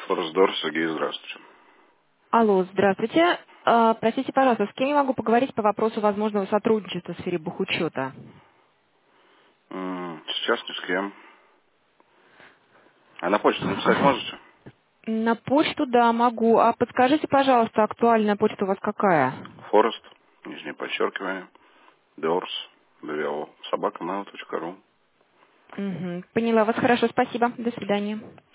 Форсдор, Сергей, здравствуйте. Алло, здравствуйте. Простите, пожалуйста, с кем я могу поговорить по вопросу возможного сотрудничества в сфере бухучета? Сейчас ни с кем. А на почту написать можете? На почту, да, могу. А подскажите, пожалуйста, актуальная почта у вас какая? Форест, нижнее подчеркивание, Дорс, ДВО, собака.mail.ru. Поняла вас, хорошо, спасибо. До свидания.